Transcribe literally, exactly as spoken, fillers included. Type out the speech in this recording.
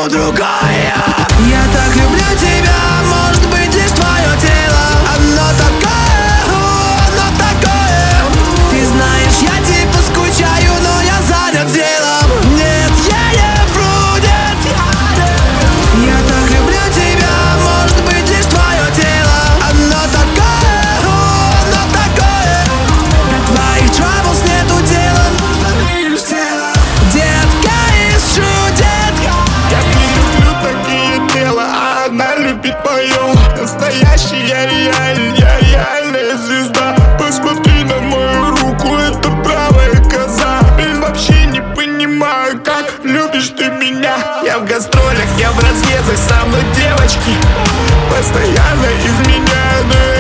кому другая. Я так люблю тебя, может быть лишь твое тело. Оно такое, оно такое. Ты знаешь, я типа скучаю, но я занят делом. Нет, я не вру, нет, я не. Я так люблю тебя, может быть лишь твое тело. Оно такое, оно такое. До твоих troubles нету дела, нужно лишь тело. Детка из шуток. Я не люблю такие тела, а она любит мое. Настоящая реаль, я реальная звезда. Посмотри на мою руку, это правая коза. Блин, вообще не понимаю, как любишь ты меня. Я в гастролях, я в разъездах, со мной девочки постоянно изменяют.